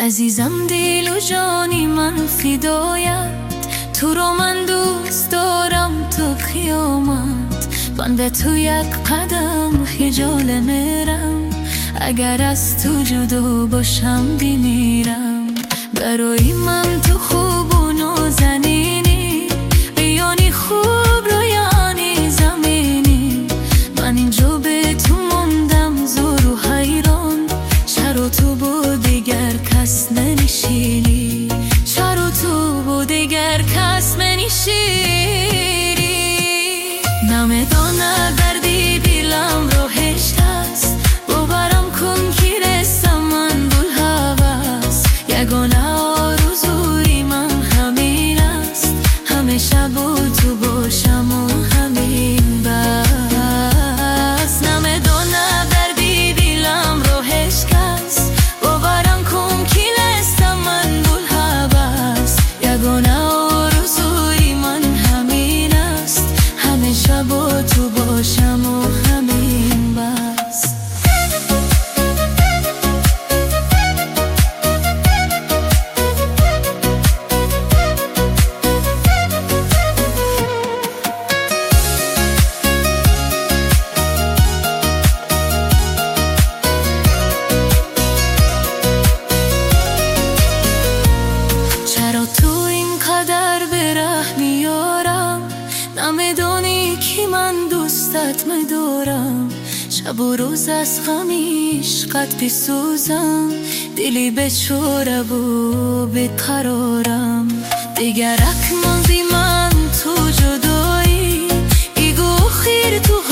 عزیزم دل و جانی من فدایت، تو رو من دوست دارم تو قیامت. من به تو یک قدم خجال میرم، اگر از تو جدا باشم بمیرم. برای من تو خوب و نازنینی، یعنی خوب رو یعنی زمینی. من اینجا به تو موندم زور و حیران، چرا تو با دیگر کس ننشینی؟ چرا تو با دیگر کس ننشینی؟ نمیدانم دردی دلم رو هشت است، باورم کن که رسم من بلحوست. یگانه آرزوی من همین است، همیشه با تو باشم و همین بس. نمیدانم دردی دلم رو هشت است، باورم کن که رسم من بلحوست. یگانه آرزوی من همین است، همیشه با تو باشم و همین بس. چرا تو اینقدر به ره میارم؟ نمیدانی که من دوستت میدارم. شب و روز از غم عشقت بسوزم، دلی بیچاره و بیقرارم. دیگر اکنون بی من تو جدایی، ایگو خیر تو